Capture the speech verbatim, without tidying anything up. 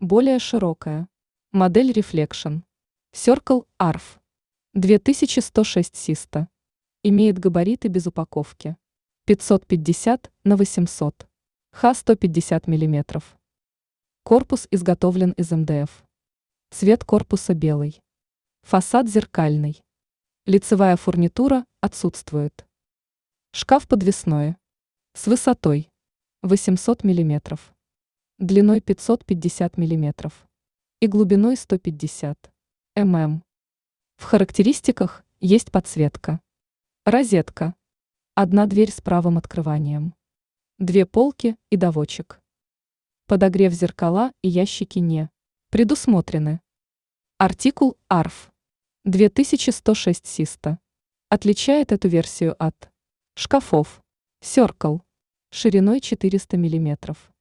более широкая. Модель Reflection. Circle арф. две тысячи сто шесть систа. Имеет габариты без упаковки. пятьсот пятьдесят на восемьсот. Х сто пятьдесят миллиметров. Корпус изготовлен из эм дэ эф. Цвет корпуса белый. Фасад зеркальный. Лицевая фурнитура отсутствует. Шкаф подвесной. С высотой восемьсот миллиметров. Длиной пятьсот пятьдесят миллиметров. И глубиной сто пятьдесят миллиметров. В характеристиках есть подсветка. Розетка. Одна дверь с правым открыванием. Две полки и доводчик. Подогрев зеркала и ящики не предусмотрены. Артикул арф. две тысячи сто шесть систа. Отличает эту версию от шкафов Circle шириной четыреста миллиметров.